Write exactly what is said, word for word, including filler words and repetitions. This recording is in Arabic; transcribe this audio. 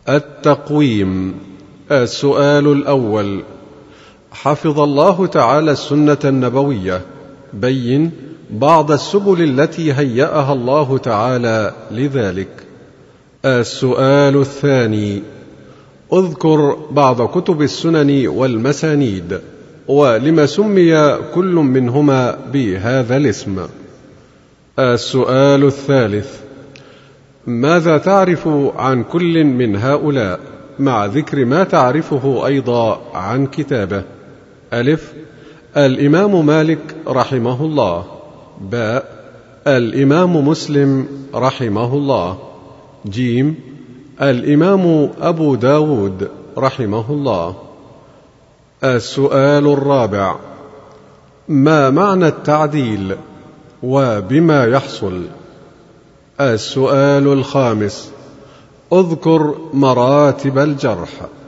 التقويم. السؤال الأول: حفظ الله تعالى السنة النبوية، بين بعض السبل التي هيأها الله تعالى لذلك. السؤال الثاني: اذكر بعض كتب السنن والمسانيد، ولم سمي كل منهما بهذا الاسم. السؤال الثالث: ماذا تعرف عن كل من هؤلاء، مع ذكر ما تعرفه أيضا عن كتابه؟ ألف: الإمام مالك رحمه الله. باء: الإمام مسلم رحمه الله. جيم: الإمام أبو داود رحمه الله. السؤال الرابع: ما معنى التعديل وبما يحصل؟ السؤال الخامس: اذكر مراتب الجرح.